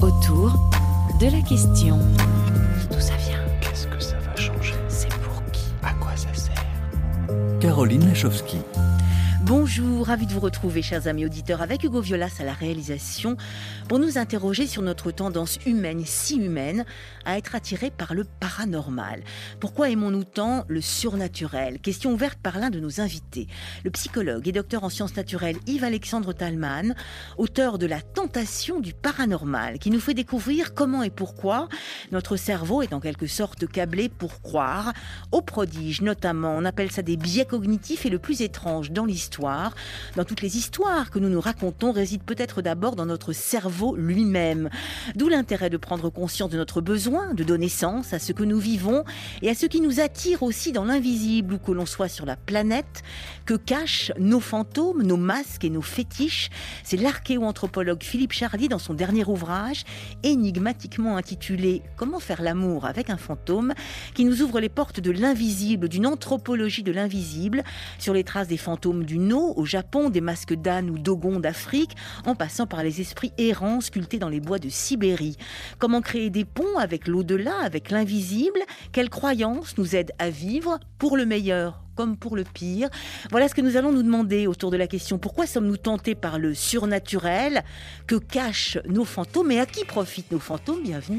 Autour de la question. D'où ça vient? Qu'est-ce que ça va changer? C'est pour qui? À quoi ça sert? Caroline Lachowski. Bonjour, ravi de vous retrouver, chers amis auditeurs, avec Hugo Violas à la réalisation, pour nous interroger sur notre tendance humaine, si humaine, à être attirés par le paranormal. Pourquoi aimons-nous tant le surnaturel? Question ouverte par l'un de nos invités, le psychologue et docteur en sciences naturelles Yves-Alexandre Thalmann, auteur de La tentation du paranormal, qui nous fait découvrir comment et pourquoi notre cerveau est en quelque sorte câblé pour croire aux prodiges, notamment. On appelle ça des biais cognitifs, et le plus étrange dans l'histoire, dans toutes les histoires que nous nous racontons, réside peut-être d'abord dans notre cerveau lui-même. D'où l'intérêt de prendre conscience de notre besoin de donner sens à ce que nous vivons et à ce qui nous attire aussi dans l'invisible, où que l'on soit sur la planète, que cachent nos fantômes, nos masques et nos fétiches. C'est l'archéo-anthropologue Philippe Charlier, dans son dernier ouvrage, énigmatiquement intitulé « Comment faire l'amour avec un fantôme », qui nous ouvre les portes de l'invisible, d'une anthropologie de l'invisible, sur les traces des fantômes du No au Japon, des masques d'âne ou d'Ogon d'Afrique, en passant par les esprits errants sculptés dans les bois de Sibérie. Comment créer des ponts avec l'au-delà, avec l'invisible? Quelles croyances nous aident à vivre, pour le meilleur comme pour le pire? Voilà ce que nous allons nous demander autour de la question: pourquoi sommes-nous tentés par le surnaturel? Que cachent nos fantômes et à qui profitent nos fantômes? Bienvenue.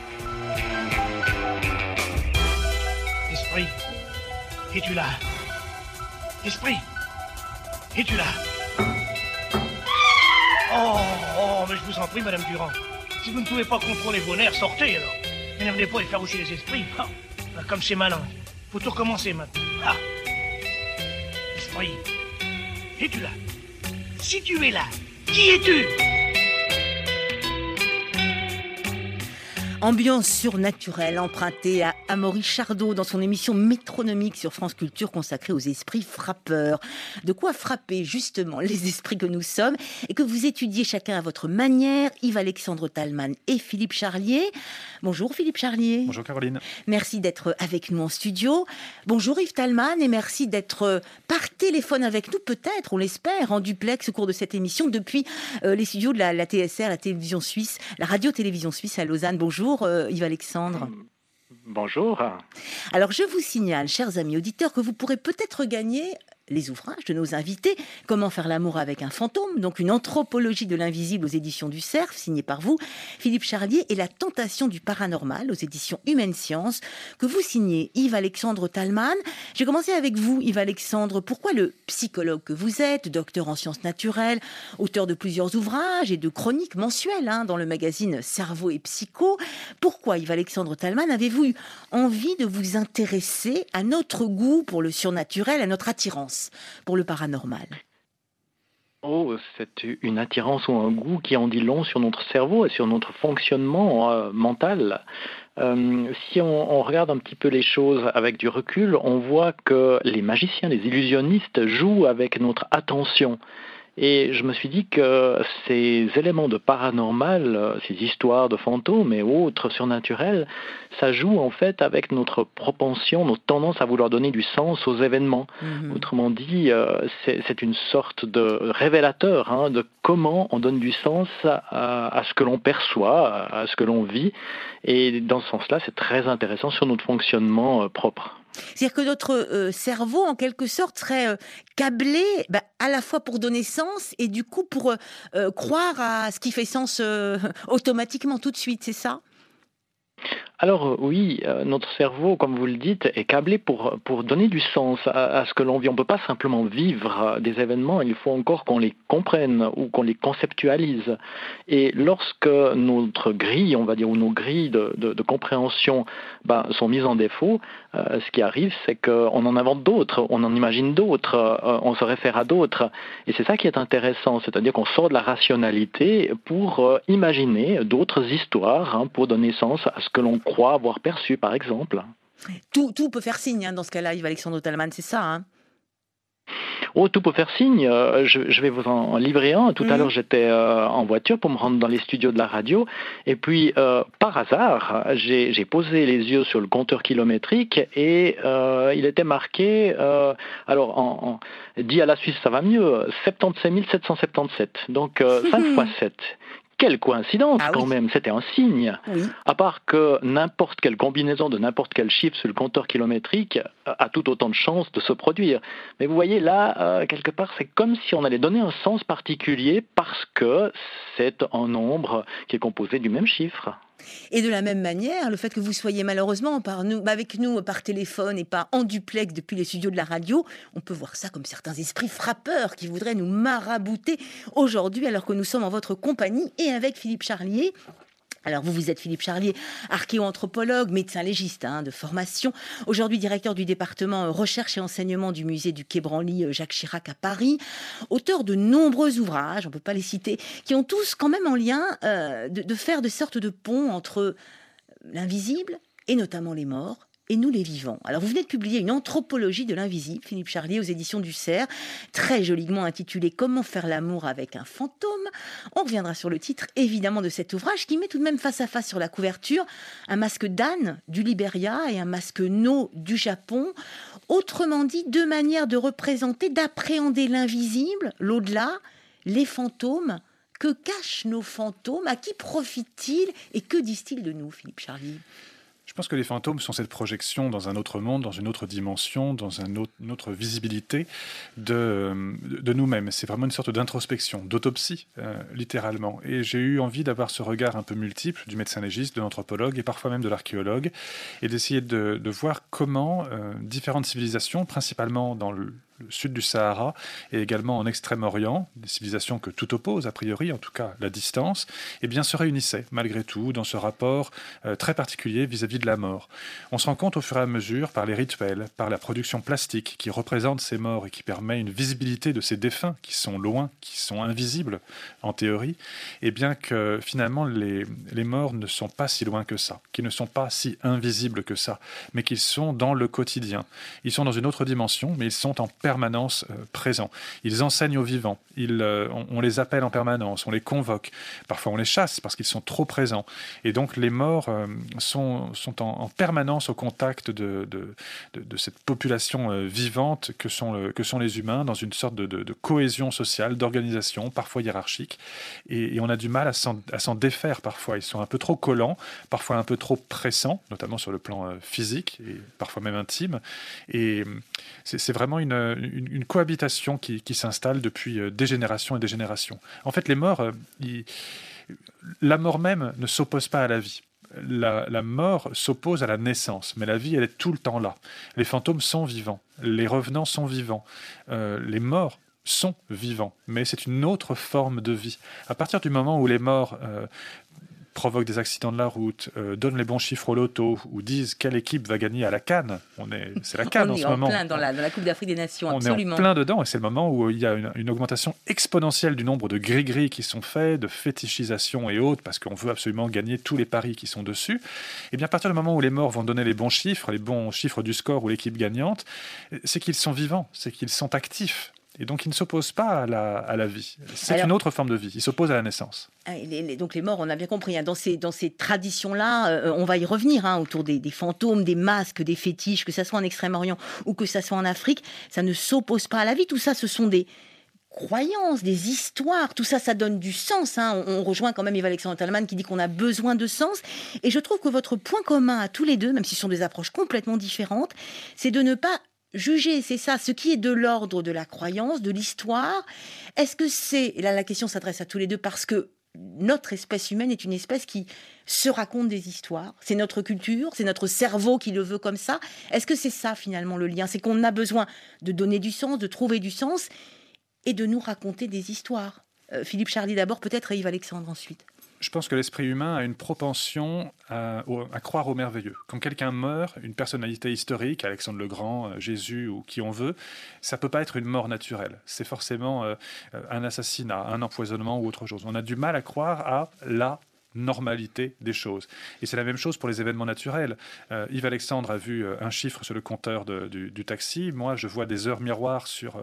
Esprit, es-tu là? Esprit, es-tu là? Oh, mais je vous en prie, Madame Durand. Si vous ne pouvez pas contrôler vos nerfs, sortez alors. N'énervez pas et effarouchez les esprits. Ah, comme c'est malin. Faut tout recommencer maintenant. Ah. Esprit, es-tu là? Si tu es là, qui es-tu? Ambiance surnaturelle empruntée à Amaury Chardot dans son émission métronomique sur France Culture consacrée aux esprits frappeurs. De quoi frapper justement les esprits que nous sommes et que vous étudiez chacun à votre manière, Yves-Alexandre Thalmann et Philippe Charlier. Bonjour Philippe Charlier. Bonjour Caroline. Merci d'être avec nous en studio. Bonjour Yves Thalmann, et merci d'être par téléphone avec nous, peut-être, on l'espère, en duplex au cours de cette émission depuis les studios de la TSR, la télévision suisse, la radio-télévision suisse à Lausanne. Bonjour Yves-Alexandre. Bonjour. Alors je vous signale, chers amis auditeurs, que vous pourrez peut-être gagner les ouvrages de nos invités. Comment faire l'amour avec un fantôme, donc une anthropologie de l'invisible aux éditions du Cerf, signée par vous, Philippe Charlier, et La tentation du paranormal aux éditions Humaine Science, que vous signez Yves-Alexandre Thalmann. Je vais commencer avec vous, Yves-Alexandre. Pourquoi le psychologue que vous êtes, docteur en sciences naturelles, auteur de plusieurs ouvrages et de chroniques mensuelles dans le magazine Cerveau et Psycho, pourquoi, Yves-Alexandre Thalmann, avez-vous eu envie de vous intéresser à notre goût pour le surnaturel, à notre attirance pour le paranormal? C'est une attirance ou un goût qui en dit long sur notre cerveau et sur notre fonctionnement mental. Si on regarde un petit peu les choses avec du recul, on voit que les magiciens, les illusionnistes jouent avec notre attention. Et je me suis dit que ces éléments de paranormal, ces histoires de fantômes et autres surnaturels, ça joue en fait avec notre propension, notre tendance à vouloir donner du sens aux événements. Autrement dit, c'est une sorte de révélateur de comment on donne du sens à ce que l'on perçoit, à ce que l'on vit. Et dans ce sens-là, c'est très intéressant sur notre fonctionnement propre. C'est-à-dire que notre cerveau, en quelque sorte, serait câblé à la fois pour donner sens et du coup pour croire à ce qui fait sens automatiquement tout de suite, c'est ça ? Alors oui, notre cerveau, comme vous le dites, est câblé pour donner du sens à ce que l'on vit. On ne peut pas simplement vivre des événements, il faut encore qu'on les comprenne ou qu'on les conceptualise. Et lorsque notre grille, on va dire, ou nos grilles de compréhension sont mises en défaut, ce qui arrive, c'est qu'on en invente d'autres, on en imagine d'autres, on se réfère à d'autres. Et c'est ça qui est intéressant, c'est-à-dire qu'on sort de la rationalité pour imaginer d'autres histoires, pour donner sens à ce que l'on croit avoir perçu, par exemple. Tout peut faire signe dans ce cas-là, Yves-Alexandre Thalmann, c'est ça tout peut faire signe. Je vais vous en livrer un. Tout à l'heure, j'étais en voiture pour me rendre dans les studios de la radio. Et puis, par hasard, j'ai posé les yeux sur le compteur kilométrique et il était marqué, dit à la Suisse, ça va mieux, 77 777. Donc, 5 fois 7. quelle coïncidence Ah quand oui. même, c'était un signe. Oui. À part que n'importe quelle combinaison de n'importe quel chiffre sur le compteur kilométrique a tout autant de chances de se produire. Mais vous voyez là, quelque part, c'est comme si on allait donner un sens particulier parce que c'est un nombre qui est composé du même chiffre. Et de la même manière, le fait que vous soyez malheureusement avec nous par téléphone et pas en duplex depuis les studios de la radio, on peut voir ça comme certains esprits frappeurs qui voudraient nous marabouter aujourd'hui alors que nous sommes en votre compagnie et avec Philippe Charlier. Alors vous êtes Philippe Charlier, archéoanthropologue, médecin légiste de formation, aujourd'hui directeur du département recherche et enseignement du musée du Quai Branly Jacques Chirac à Paris, auteur de nombreux ouvrages, on ne peut pas les citer, qui ont tous quand même en lien de faire de sortes de ponts entre l'invisible et notamment les morts et nous les vivants. Alors vous venez de publier une anthropologie de l'invisible, Philippe Charlier, aux éditions du Cerf, très joliment intitulée « Comment faire l'amour avec un fantôme ». On reviendra sur le titre, évidemment, de cet ouvrage qui met tout de même face à face sur la couverture un masque d'âne du Libéria et un masque No du Japon. Autrement dit, deux manières de représenter, d'appréhender l'invisible, l'au-delà, les fantômes. Que cachent nos fantômes? À qui profitent-ils? Et que disent-ils de nous, Philippe Charlier? Je pense que les fantômes sont cette projection dans un autre monde, dans une autre dimension, dans une autre visibilité de nous-mêmes. C'est vraiment une sorte d'introspection, d'autopsie, littéralement. Et j'ai eu envie d'avoir ce regard un peu multiple du médecin légiste, de l'anthropologue et parfois même de l'archéologue, et d'essayer de voir comment différentes civilisations, principalement dans le sud du Sahara et également en Extrême-Orient, des civilisations que tout oppose, a priori, en tout cas la distance, eh bien, se réunissaient malgré tout dans ce rapport très particulier vis-à-vis de la mort. On se rend compte au fur et à mesure, par les rituels, par la production plastique qui représente ces morts et qui permet une visibilité de ces défunts qui sont loin, qui sont invisibles en théorie, et bien que finalement les morts ne sont pas si loin que ça, qu'ils ne sont pas si invisibles que ça, mais qu'ils sont dans le quotidien. Ils sont dans une autre dimension, mais ils sont en permanence présents. Ils enseignent aux vivants. On les appelle en permanence, on les convoque. Parfois, on les chasse parce qu'ils sont trop présents. Et donc, les morts sont en permanence au contact de cette population vivante que sont les humains, dans une sorte de cohésion sociale, d'organisation, parfois hiérarchique. Et on a du mal à s'en défaire parfois. Ils sont un peu trop collants, parfois un peu trop pressants, notamment sur le plan physique et parfois même intime. Et c'est vraiment une cohabitation qui s'installe depuis des générations et des générations. En fait, les morts, la mort même ne s'oppose pas à la vie. La mort s'oppose à la naissance, mais la vie, elle est tout le temps là. Les fantômes sont vivants, les revenants sont vivants, les morts sont vivants, mais c'est une autre forme de vie. À partir du moment où les morts provoquent des accidents de la route, donnent les bons chiffres au loto, ou disent quelle équipe va gagner à la CAN. C'est la CAN en ce moment. On est en plein dans la Coupe d'Afrique des Nations, absolument. On est en plein dedans, et c'est le moment où il y a une augmentation exponentielle du nombre de gris-gris qui sont faits, de fétichisation et autres, parce qu'on veut absolument gagner tous les paris qui sont dessus. Et bien à partir du moment où les morts vont donner les bons chiffres du score ou l'équipe gagnante, c'est qu'ils sont vivants, c'est qu'ils sont actifs. Et donc, ils ne s'opposent pas à la vie. C'est une autre forme de vie. Ils s'opposent à la naissance. Donc, les morts, on a bien compris. Dans ces traditions-là, on va y revenir autour des fantômes, des masques, des fétiches, que ça soit en Extrême-Orient ou que ça soit en Afrique. Ça ne s'oppose pas à la vie. Tout ça, ce sont des croyances, des histoires. Tout ça, ça donne du sens. On rejoint quand même Eva-Alexandre Thalmann qui dit qu'on a besoin de sens. Et je trouve que votre point commun à tous les deux, même si ce sont des approches complètement différentes, c'est de ne pas juger, c'est ça, ce qui est de l'ordre de la croyance, de l'histoire. Est-ce que c'est, et là la question s'adresse à tous les deux, parce que notre espèce humaine est une espèce qui se raconte des histoires, c'est notre culture, c'est notre cerveau qui le veut comme ça. Est-ce que c'est ça finalement le lien? C'est qu'on a besoin de donner du sens, de trouver du sens et de nous raconter des histoires. Philippe Charlier d'abord, peut-être, et Yves-Alexandre ensuite. Je pense que l'esprit humain a une propension à croire au merveilleux. Quand quelqu'un meurt, une personnalité historique, Alexandre le Grand, Jésus ou qui on veut, ça ne peut pas être une mort naturelle. C'est forcément un assassinat, un empoisonnement ou autre chose. On a du mal à croire à la normalité des choses. Et c'est la même chose pour les événements naturels. Yves Alexandre a vu un chiffre sur le compteur du taxi. Moi, je vois des heures miroirs sur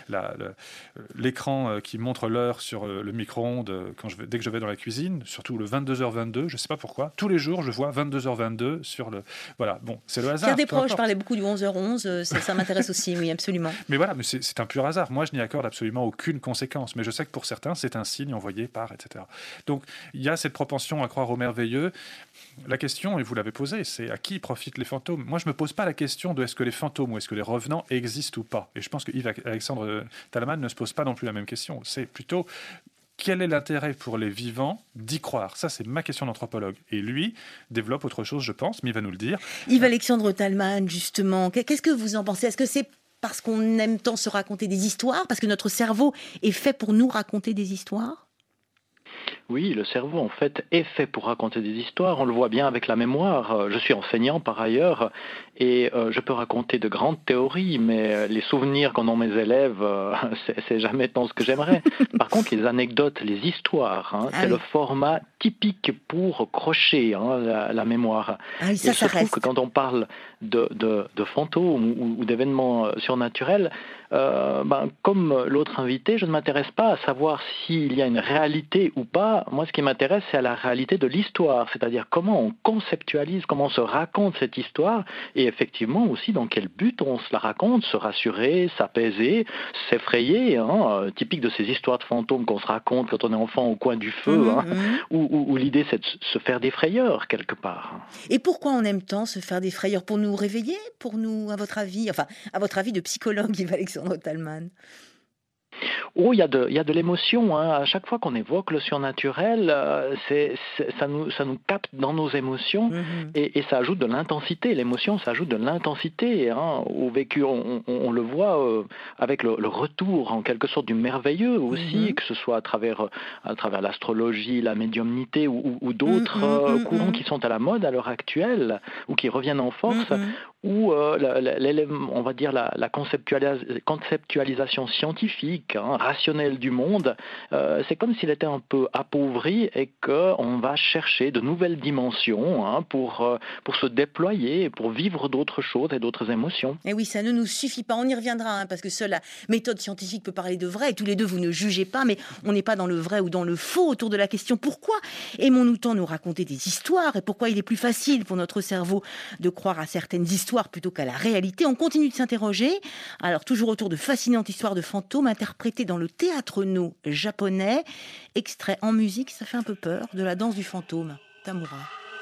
l'écran qui montre l'heure sur le micro-ondes dès que je vais dans la cuisine, surtout le 22h22, je ne sais pas pourquoi. Tous les jours, je vois 22h22 sur le... Voilà, bon, c'est le hasard. Pierre Desproges parlait beaucoup du 11h11, ça m'intéresse aussi, oui, absolument. Mais voilà, mais c'est un pur hasard. Moi, je n'y accorde absolument aucune conséquence. Mais je sais que pour certains, c'est un signe envoyé par, etc. Donc, il y a cette propension à croire au merveilleux. La question, et vous l'avez posée, c'est à qui profitent les fantômes? Moi, je ne me pose pas la question de est-ce que les fantômes ou est-ce que les revenants existent ou pas. Et je pense que Yves Alexandre Talman ne se pose pas non plus la même question. C'est plutôt quel est l'intérêt pour les vivants d'y croire? Ça, c'est ma question d'anthropologue. Et lui développe autre chose, je pense, mais il va nous le dire. Yves Alexandre Talman, justement, qu'est-ce que vous en pensez? Est-ce que c'est parce qu'on aime tant se raconter des histoires? Parce que notre cerveau est fait pour nous raconter des histoires? Oui, le cerveau, en fait, est fait pour raconter des histoires. On le voit bien avec la mémoire. Je suis enseignant, par ailleurs, et je peux raconter de grandes théories, mais les souvenirs qu'en ont mes élèves, c'est jamais tant ce que j'aimerais. Par contre, les anecdotes, les histoires, c'est le format typique pour crocher la mémoire. Ah oui, ça je trouve que quand on parle de fantômes ou d'événements surnaturels, comme l'autre invité, je ne m'intéresse pas à savoir s'il y a une réalité ou pas. Moi, ce qui m'intéresse, c'est à la réalité de l'histoire, c'est-à-dire comment on conceptualise, comment on se raconte cette histoire, et effectivement aussi dans quel but on se la raconte, se rassurer, s'apaiser, s'effrayer, typique de ces histoires de fantômes qu'on se raconte quand on est enfant au coin du feu, où l'idée c'est de se faire des frayeurs quelque part. Et pourquoi on aime tant se faire des frayeurs? Pour nous réveiller? Pour nous, à votre avis de psychologue, Yves Alexandre Talman? Oh, il y a de l'émotion. À chaque fois qu'on évoque le surnaturel, ça nous capte dans nos émotions et ça ajoute de l'intensité. L'émotion, ça ajoute de l'intensité au vécu. On le voit avec le retour, en quelque sorte, du merveilleux aussi, que ce soit à travers l'astrologie, la médiumnité ou d'autres courants qui sont à la mode à l'heure actuelle ou qui reviennent en force. Où on va dire la conceptualisation scientifique, rationnelle du monde, c'est comme s'il était un peu appauvri et qu'on va chercher de nouvelles dimensions pour se déployer, pour vivre d'autres choses et d'autres émotions. Et oui, ça ne nous suffit pas, on y reviendra, parce que seule la méthode scientifique peut parler de vrai, et tous les deux vous ne jugez pas, mais on n'est pas dans le vrai ou dans le faux autour de la question pourquoi aimons-nous tant nous raconter des histoires et pourquoi il est plus facile pour notre cerveau de croire à certaines histoires plutôt qu'à la réalité. On continue de s'interroger. Alors, toujours autour de fascinantes histoires de fantômes interprétées dans le théâtre no japonais. Extrait en musique, ça fait un peu peur, de la danse du fantôme. Tamura.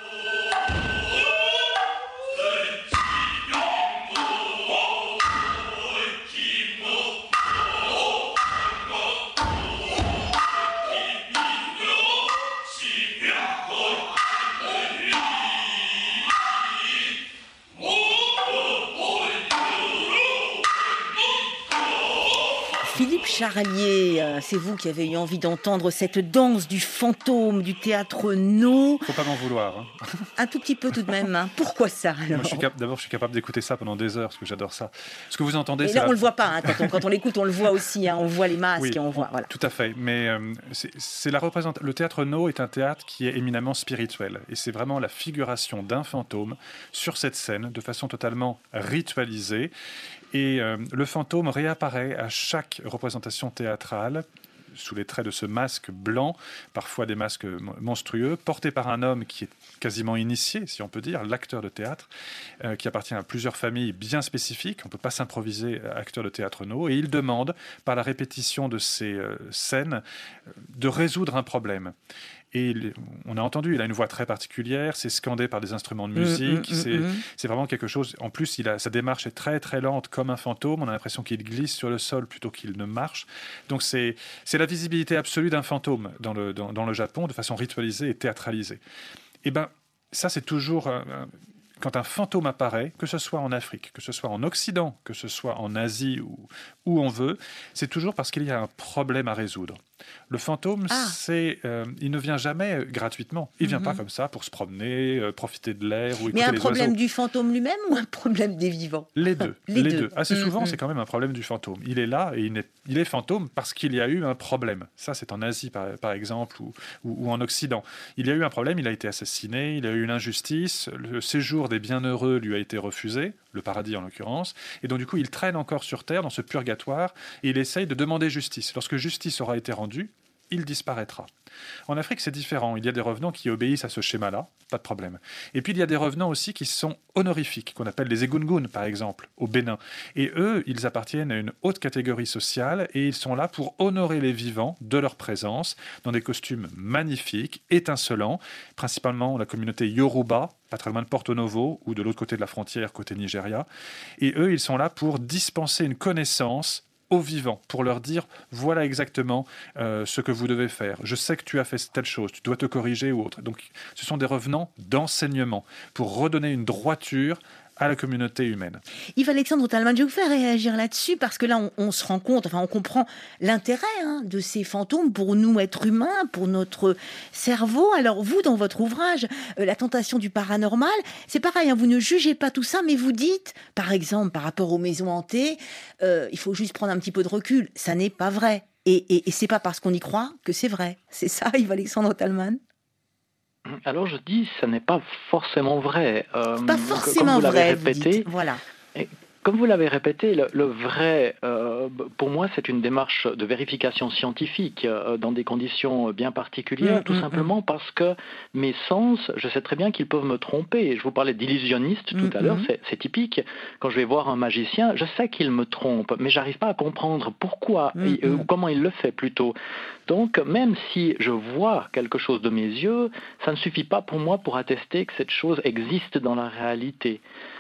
Philippe Charlier, c'est vous qui avez eu envie d'entendre cette danse du fantôme du théâtre no. Faut pas m'en vouloir. Un tout petit peu tout de même. Pourquoi ça alors? Moi, d'abord, je suis capable d'écouter ça pendant des heures parce que j'adore ça. Ce que vous entendez, et là, on le voit pas. Quand on l'écoute, on le voit aussi. On voit les masques et on voit. Voilà. Tout à fait. Mais c'est la représentation. Le théâtre no est un théâtre qui est éminemment spirituel et c'est vraiment la figuration d'un fantôme sur cette scène de façon totalement ritualisée. Et le fantôme réapparaît à chaque représentation théâtrale sous les traits de ce masque blanc, parfois des masques monstrueux, porté par un homme qui est quasiment initié, si on peut dire, l'acteur de théâtre, qui appartient à plusieurs familles bien spécifiques. On ne peut pas s'improviser acteur de théâtre no. Et il demande, par la répétition de ces scènes, de résoudre un problème. Et on a entendu, il a une voix très particulière, c'est scandé par des instruments de musique, c'est vraiment quelque chose. En plus, sa démarche est très très lente comme un fantôme, on a l'impression qu'il glisse sur le sol plutôt qu'il ne marche. Donc c'est la visibilité absolue d'un fantôme dans le Japon, de façon ritualisée et théâtralisée. Et bien, ça c'est toujours... Quand un fantôme apparaît, que ce soit en Afrique, que ce soit en Occident, que ce soit en Asie ou où on veut, c'est toujours parce qu'il y a un problème à résoudre. Le fantôme, il ne vient jamais gratuitement. Il ne vient pas comme ça pour se promener, profiter de l'air ou écouter les oiseaux. Mais un problème du fantôme lui-même ou un problème des vivants? Les deux. Les deux. Assez souvent, c'est quand même un problème du fantôme. Il est là et il est fantôme parce qu'il y a eu un problème. Ça, c'est en Asie, par exemple, ou en Occident. Il y a eu un problème, il a été assassiné, il a eu une injustice, le séjour des bienheureux lui a été refusé, le paradis en l'occurrence, et donc du coup, il traîne encore sur Terre dans ce purgatoire et il essaye de demander justice. Lorsque justice aura été rendue, il disparaîtra. En Afrique, c'est différent. Il y a des revenants qui obéissent à ce schéma-là, pas de problème. Et puis, il y a des revenants aussi qui sont honorifiques, qu'on appelle les Egungun, par exemple, au Bénin. Et eux, ils appartiennent à une haute catégorie sociale et ils sont là pour honorer les vivants de leur présence dans des costumes magnifiques, étincelants, principalement la communauté Yoruba, pas très loin de Porto Novo, ou de l'autre côté de la frontière, côté Nigeria. Et eux, ils sont là pour dispenser une connaissance aux vivants, pour leur dire voilà exactement ce que vous devez faire. Je sais que tu as fait telle chose, tu dois te corriger ou autre. Donc ce sont des revenants d'enseignement pour redonner une droiture à la communauté humaine. Yves-Alexandre Talman, je vais vous faire réagir là-dessus parce que là, on se rend compte, on comprend l'intérêt de ces fantômes pour nous, êtres humains, pour notre cerveau. Alors vous, dans votre ouvrage, La tentation du paranormal, c'est pareil, vous ne jugez pas tout ça, mais vous dites, par exemple, par rapport aux maisons hantées, il faut juste prendre un petit peu de recul, ça n'est pas vrai. Et c'est pas parce qu'on y croit que c'est vrai. C'est ça, Yves-Alexandre Talman? Alors je dis, ça n'est pas forcément vrai. Pas forcément vrai, vous dites. Voilà. Comme vous l'avez répété, le vrai, pour moi, c'est une démarche de vérification scientifique dans des conditions bien particulières, tout simplement parce que mes sens, je sais très bien qu'ils peuvent me tromper. Je vous parlais d'illusionniste tout à l'heure, c'est typique. Quand je vais voir un magicien, je sais qu'il me trompe, mais j'arrive pas à comprendre pourquoi ou comment il le fait plutôt. Donc, même si je vois quelque chose de mes yeux, ça ne suffit pas pour moi pour attester que cette chose existe dans la réalité.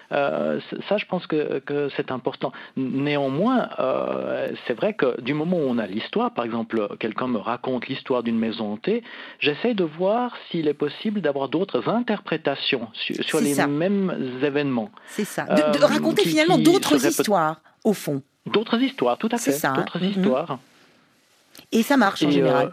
Ça, je pense que c'est important. Néanmoins, c'est vrai que du moment où on a l'histoire, par exemple, quelqu'un me raconte l'histoire d'une maison hantée, j'essaie de voir s'il est possible d'avoir d'autres interprétations sur les mêmes événements. C'est ça. De raconter finalement d'autres histoires, au fond. D'autres histoires, tout à fait. D'autres histoires. Et ça marche en général.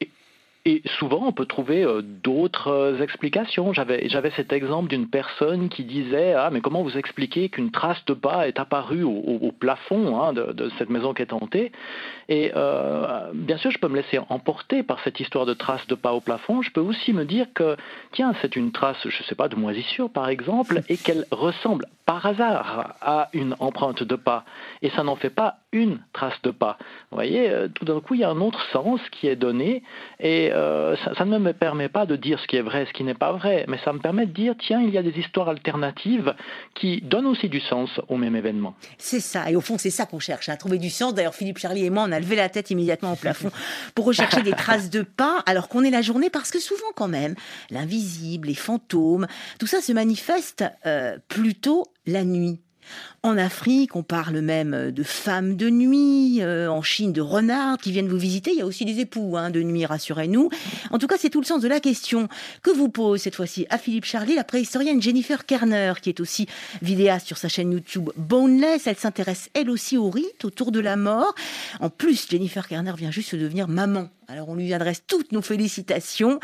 Et souvent, on peut trouver d'autres explications. J'avais cet exemple d'une personne qui disait « Ah, mais comment vous expliquez qu'une trace de pas est apparue au plafond de cette maison qui est hantée ?» Et bien sûr, je peux me laisser emporter par cette histoire de trace de pas au plafond. Je peux aussi me dire que, tiens, c'est une trace, je ne sais pas, de moisissure, par exemple, et qu'elle ressemble par hasard à une empreinte de pas. Et ça n'en fait pas une trace de pas. Vous voyez, tout d'un coup, il y a un autre sens qui est donné, et ça ne me permet pas de dire ce qui est vrai et ce qui n'est pas vrai, mais ça me permet de dire, tiens, il y a des histoires alternatives qui donnent aussi du sens au même événement. C'est ça, et au fond, c'est ça qu'on cherche, à trouver du sens. D'ailleurs, Philippe Charlier et moi, on a levé la tête immédiatement au plafond pour rechercher des traces de pas, alors qu'on est la journée, parce que souvent, quand même, l'invisible, les fantômes, tout ça se manifeste plutôt la nuit. En Afrique, on parle même de femmes de nuit, en Chine de renards qui viennent vous visiter. Il y a aussi des époux de nuit, rassurez-nous. En tout cas, c'est tout le sens de la question que vous pose cette fois-ci à Philippe Charlier, la préhistorienne Jennifer Kerner, qui est aussi vidéaste sur sa chaîne YouTube Boneless. Elle s'intéresse elle aussi aux rites autour de la mort. En plus, Jennifer Kerner vient juste de devenir maman. Alors on lui adresse toutes nos félicitations.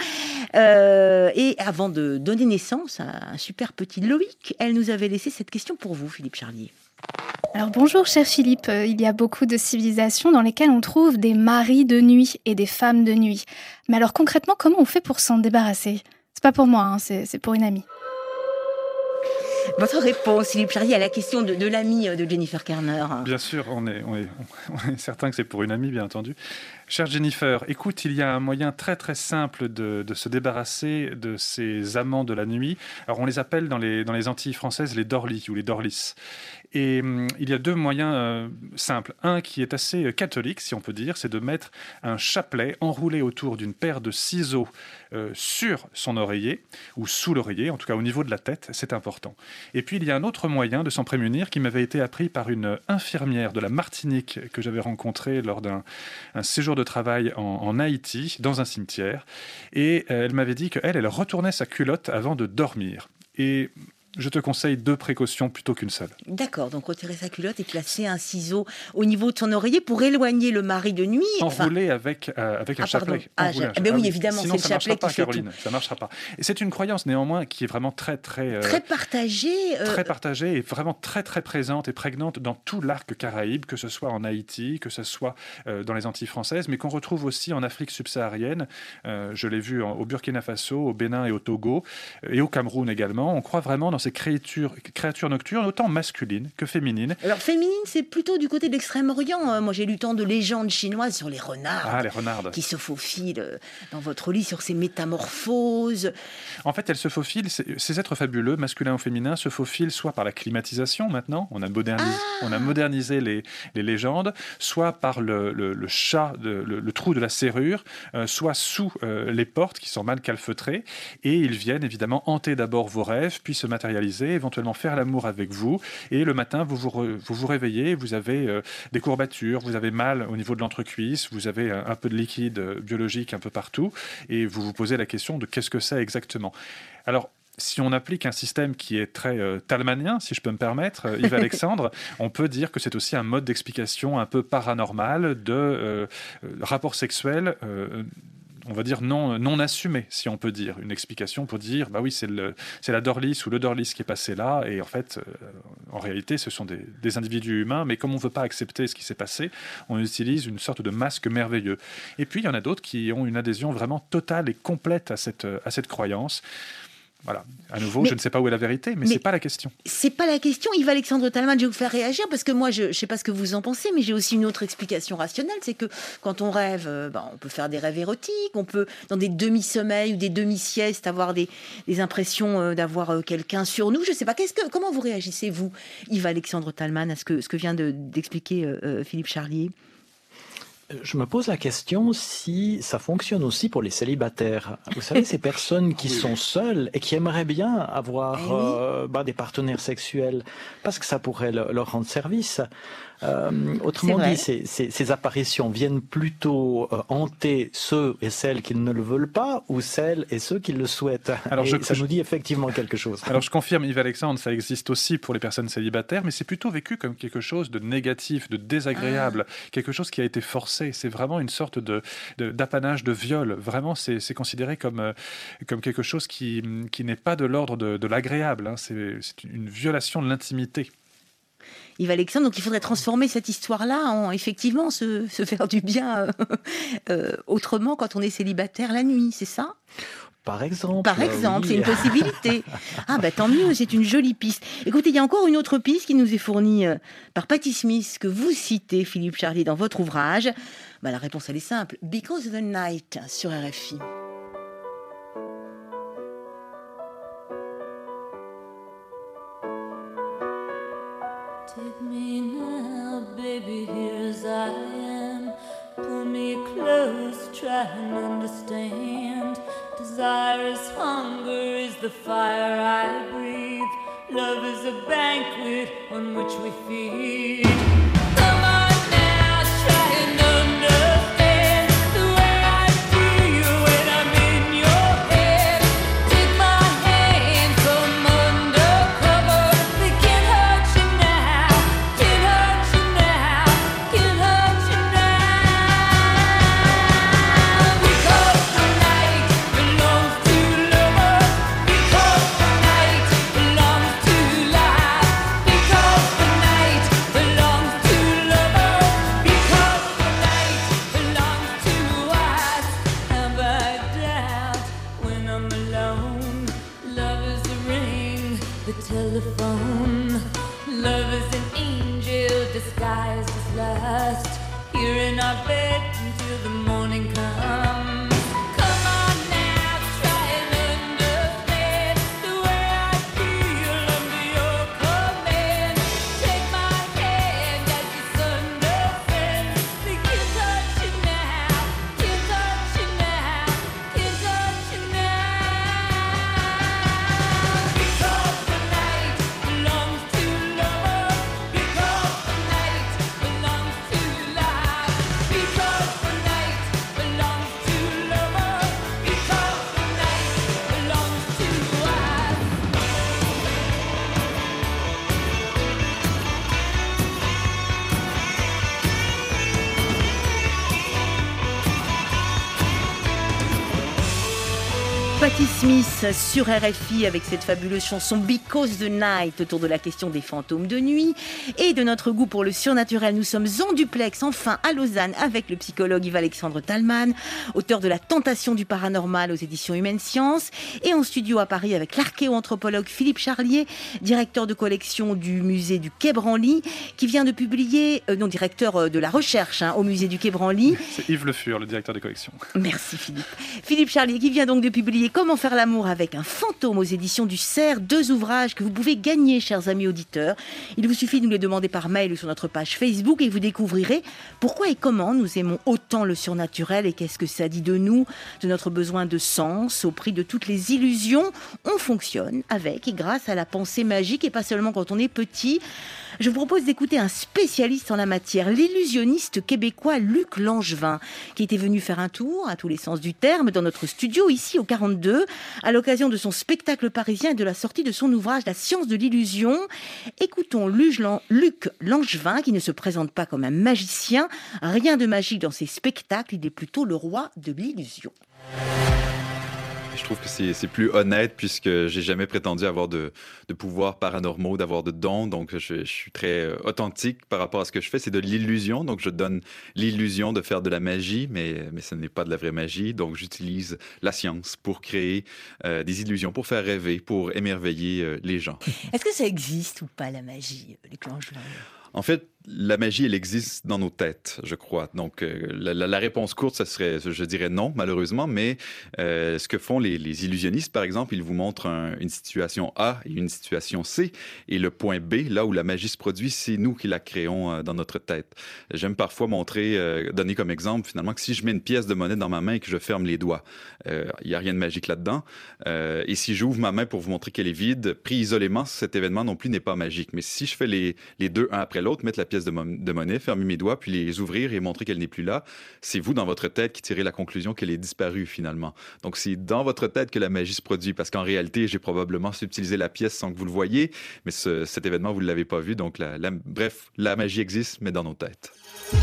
Et avant de donner naissance à un super petit Loïc, elle nous avait laissé cette question pour vous, Philippe Charlier. Alors bonjour cher Philippe, il y a beaucoup de civilisations dans lesquelles on trouve des maris de nuit et des femmes de nuit. Mais alors concrètement, comment on fait pour s'en débarrasser ? C'est pas pour moi, c'est pour une amie. Votre réponse, Philippe Charlier, à la question de l'amie de Jennifer Kerner. Bien sûr, on est certain que c'est pour une amie, bien entendu. Chère Jennifer, écoute, il y a un moyen très très simple de se débarrasser de ces amants de la nuit. Alors on les appelle dans les Antilles françaises les dorlis ou les dorlis. Et il y a deux moyens simples. Un qui est assez catholique, si on peut dire, c'est de mettre un chapelet enroulé autour d'une paire de ciseaux sur son oreiller, ou sous l'oreiller, en tout cas au niveau de la tête, c'est important. Et puis il y a un autre moyen de s'en prémunir qui m'avait été appris par une infirmière de la Martinique que j'avais rencontrée lors d'un séjour de travail en Haïti, dans un cimetière. Et elle m'avait dit qu'elle retournait sa culotte avant de dormir. Et je te conseille 2 précautions plutôt qu'une seule. D'accord, donc retirer sa culotte et placer un ciseau au niveau de son oreiller pour éloigner le mari de nuit. Enrouler avec un chapelet. Oui, évidemment, sinon, c'est le chapelet qui fait Caroline, ça ne marchera pas. Et c'est une croyance néanmoins qui est vraiment très partagée. Très partagée et vraiment très très présente et prégnante dans tout l'arc caraïbe, que ce soit en Haïti, que ce soit dans les Antilles françaises, mais qu'on retrouve aussi en Afrique subsaharienne. Je l'ai vu au Burkina Faso, au Bénin et au Togo, et au Cameroun également. On croit vraiment dans ces créatures nocturnes, autant masculines que féminines. Alors féminine, c'est plutôt du côté de l'Extrême-Orient. Moi, j'ai lu tant de légendes chinoises sur les renards. Ah, les renardes. Qui se faufilent dans votre lit sur ces métamorphoses. En fait, elles se faufilent, ces êtres fabuleux, masculins ou féminins, se faufilent soit par la climatisation maintenant, on a modernisé les légendes, soit par le chat, le trou de la serrure, soit sous les portes qui sont mal calfeutrées, et ils viennent évidemment hanter d'abord vos rêves, puis se matérialiser, éventuellement faire l'amour avec vous, et le matin vous vous réveillez, vous avez des courbatures, vous avez mal au niveau de l'entrecuisse, vous avez un peu de liquide biologique un peu partout, et vous vous posez la question de qu'est-ce que c'est exactement. Alors, si on applique un système qui est très talmanien, si je peux me permettre, Yves Alexandre, on peut dire que c'est aussi un mode d'explication un peu paranormal de rapports sexuels on va dire non assumé, si on peut dire. Une explication pour dire, bah oui, c'est la Dorlis ou le Dorlis qui est passé là, et en fait, en réalité, ce sont des individus humains, mais comme on ne veut pas accepter ce qui s'est passé, on utilise une sorte de masque merveilleux. Et puis, il y en a d'autres qui ont une adhésion vraiment totale et complète à cette croyance. Voilà. À nouveau, je ne sais pas où est la vérité, mais c'est pas la question. C'est pas la question. Yves Alexandre Talman, je vais vous faire réagir parce que moi, je sais pas ce que vous en pensez, mais j'ai aussi une autre explication rationnelle. C'est que quand on rêve, on peut faire des rêves érotiques, on peut, dans des demi-sommeils ou des demi-siestes, avoir des impressions d'avoir quelqu'un sur nous. Je sais pas. Comment vous réagissez, vous, Yves Alexandre Talman, à ce que vient d'expliquer Philippe Charlier? Je me pose la question si ça fonctionne aussi pour les célibataires. Vous savez, ces personnes qui sont seules et qui aimeraient bien avoir des partenaires sexuels parce que ça pourrait leur rendre service. Autrement dit, ces apparitions viennent plutôt hanter ceux et celles qui ne le veulent pas ou celles et ceux qui le souhaitent. Alors ça nous dit effectivement quelque chose. Alors je confirme, Yves Alexandre, ça existe aussi pour les personnes célibataires, mais c'est plutôt vécu comme quelque chose de négatif, de désagréable, quelque chose qui a été forcé. C'est vraiment une sorte d'apanage de viol. Vraiment, c'est considéré comme quelque chose qui n'est pas de l'ordre de l'agréable. Hein. C'est une violation de l'intimité. Yves Alexandre, donc il faudrait transformer cette histoire-là en effectivement se faire du bien autrement quand on est célibataire la nuit, c'est ça ? Par exemple, oui. C'est une possibilité. Ah tant mieux, c'est une jolie piste. Écoutez, il y a encore une autre piste qui nous est fournie par Patti Smith, que vous citez, Philippe Charlier, dans votre ouvrage. La réponse, elle est simple. Because of the Night, sur RFI. Take me now, baby, here as I am. Pull me close, try and understand. Desire is hunger, is the fire I breathe. Love is a banquet on which we feed. Come on now, try and understand the way I feel when I'm in your head. Take my hand, come undercover. They can't hurt you now, can't hurt you now, can't hurt you now. Because the night belongs to lovers. Because the night belongs to life. Because the night belongs to lovers. Because the night belongs to us. Have I doubt when I'm alone? Love is a ring, the telephone. Love is an angel disguised as lust. Here in our bed until the morning comes. Come on now, try and understand the way I feel under your command. Take my hand as the sun descends. They can't touch you now, can't touch you now, can't touch you now. Because the night belongs to lovers. Because the night belongs to life. Because the night belongs to Smith sur RFI avec cette fabuleuse chanson Because the Night autour de la question des fantômes de nuit et de notre goût pour le surnaturel. Nous sommes en duplex, enfin à Lausanne, avec le psychologue Yves-Alexandre Talman, auteur de La Tentation du paranormal aux éditions Humaine Science, et en studio à Paris avec l'archéoanthropologue Philippe Charlier, directeur de collection du musée du Quai Branly, qui vient de publier, directeur de la recherche au musée du Quai Branly. C'est Yves Le Fur, le directeur de collection. Merci Philippe. Philippe Charlier qui vient donc de publier Comment faire l'amour avec un fantôme aux éditions du Cerf, 2 ouvrages que vous pouvez gagner, chers amis auditeurs. Il vous suffit de nous les demander par mail ou sur notre page Facebook et vous découvrirez pourquoi et comment nous aimons autant le surnaturel et qu'est-ce que ça dit de nous, de notre besoin de sens, au prix de toutes les illusions. On fonctionne avec et grâce à la pensée magique et pas seulement quand on est petit. Je vous propose d'écouter un spécialiste en la matière, l'illusionniste québécois Luc Langevin, qui était venu faire un tour, à tous les sens du terme, dans notre studio, ici au 42, à l'occasion de son spectacle parisien et de la sortie de son ouvrage La science de l'illusion. Écoutons Luc Langevin, qui ne se présente pas comme un magicien. Rien de magique dans ses spectacles, il est plutôt le roi de l'illusion. Je trouve que c'est plus honnête puisque j'ai jamais prétendu avoir de pouvoirs paranormaux, d'avoir de dons. Donc, je suis très authentique par rapport à ce que je fais. C'est de l'illusion. Donc, je donne l'illusion de faire de la magie, mais ce n'est pas de la vraie magie. Donc, j'utilise la science pour créer des illusions, pour faire rêver, pour émerveiller les gens. Est-ce que ça existe ou pas, la magie, Luc Langevin ? En fait, la magie, elle existe dans nos têtes, je crois. Donc, la réponse courte, ça serait, je dirais non, malheureusement. Mais ce que font les illusionnistes, par exemple, ils vous montrent une situation A et une situation C. Et le point B, là où la magie se produit, c'est nous qui la créons dans notre tête. J'aime parfois donner comme exemple, finalement, que si je mets une pièce de monnaie dans ma main et que je ferme les doigts, il n'y a rien de magique là-dedans. Et si j'ouvre ma main pour vous montrer qu'elle est vide, pris isolément, cet événement non plus n'est pas magique. Mais si je fais les deux un après l'autre, mettre la pièce de monnaie, fermer mes doigts, puis les ouvrir et montrer qu'elle n'est plus là, c'est vous, dans votre tête, qui tirez la conclusion qu'elle est disparue, finalement. Donc, c'est dans votre tête que la magie se produit, parce qu'en réalité, j'ai probablement subtilisé la pièce sans que vous le voyiez, mais cet événement, vous ne l'avez pas vu. Donc, bref, la magie existe, mais dans nos têtes.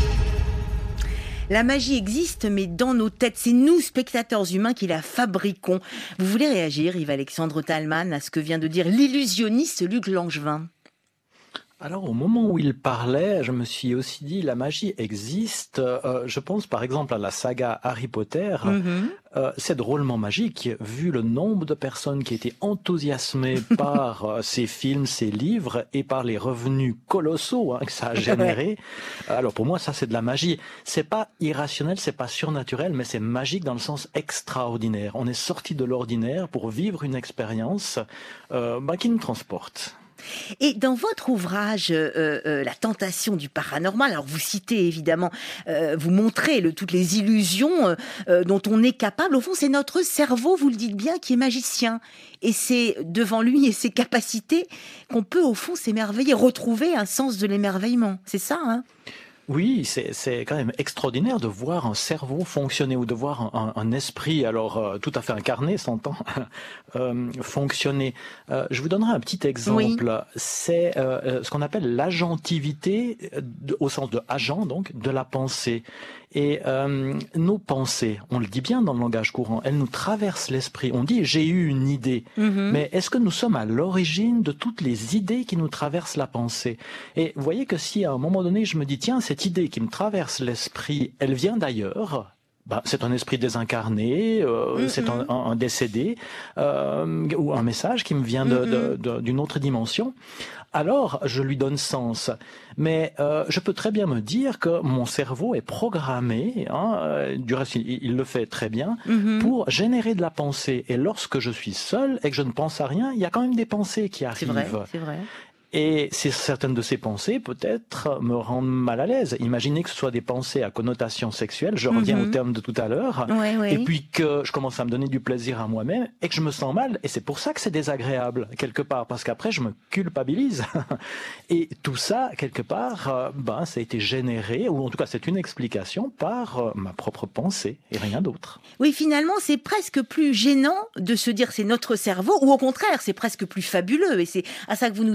La magie existe, mais dans nos têtes. C'est nous, spectateurs humains, qui la fabriquons. Vous voulez réagir, Yves-Alexandre Talman, à ce que vient de dire l'illusionniste Luc Langevin ? Alors, au moment où il parlait, je me suis aussi dit, la magie existe. Je pense par exemple à la saga Harry Potter. C'est drôlement magique, vu le nombre de personnes qui étaient enthousiasmées par ces films, ces livres, et par les revenus colossaux que ça a généré. Alors pour moi, ça c'est de la magie. C'est pas irrationnel, c'est pas surnaturel, mais c'est magique dans le sens extraordinaire. On est sorti de l'ordinaire pour vivre une expérience qui nous transporte. Et dans votre ouvrage La tentation du paranormal, alors vous citez évidemment, vous montrez toutes les illusions dont on est capable. Au fond, c'est notre cerveau, vous le dites bien, qui est magicien. Et c'est devant lui et ses capacités qu'on peut au fond s'émerveiller, retrouver un sens de l'émerveillement. C'est ça, hein ? Oui, c'est quand même extraordinaire de voir un cerveau fonctionner ou de voir un esprit, alors tout à fait incarné, s'entend, fonctionner. Je vous donnerai un petit exemple. Oui. C'est ce qu'on appelle l'agentivité, au sens de agent, donc, de la pensée. Et nos pensées, on le dit bien dans le langage courant, elles nous traversent l'esprit. On dit « j'ai eu une idée ». Mais est-ce que nous sommes à l'origine de toutes les idées qui nous traversent la pensée ? Et vous voyez que si à un moment donné, je me dis « tiens, cette idée qui me traverse l'esprit, elle vient d'ailleurs », c'est un esprit désincarné, c'est un décédé, ou un message qui me vient d'une autre dimension. Alors, je lui donne sens. Mais je peux très bien me dire que mon cerveau est programmé, du reste il le fait très bien, pour générer de la pensée. Et lorsque je suis seul et que je ne pense à rien, il y a quand même des pensées qui arrivent. C'est vrai. Et certaines de ces pensées, peut-être, me rendent mal à l'aise. Imaginez que ce soit des pensées à connotation sexuelle, je reviens au terme de tout à l'heure, et puis que je commence à me donner du plaisir à moi-même, et que je me sens mal, et c'est pour ça que c'est désagréable, quelque part, parce qu'après, je me culpabilise. Et tout ça, quelque part, ça a été généré, ou en tout cas, c'est une explication par ma propre pensée, et rien d'autre. Oui, finalement, c'est presque plus gênant de se dire c'est notre cerveau, ou au contraire, c'est presque plus fabuleux, et c'est à ça que vous nous incitez,